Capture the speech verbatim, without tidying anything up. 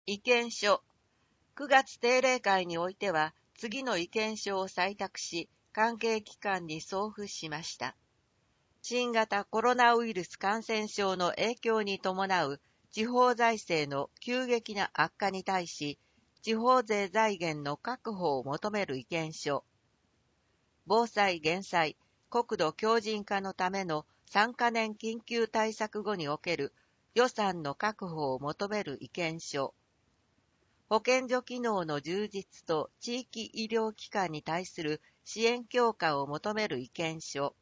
意見書。くがつ定例会においては、次の意見書を採択し、関係機関に送付しました。新型コロナウイルス感染症の影響に伴う地方財政の急激な悪化に対し、地方税財源の確保を求める意見書。防災減災、国土強靭化のためのさんかねん緊急対策後における予算の確保を求める意見書。保健所機能の充実と地域医療機関に対する支援強化を求める意見書。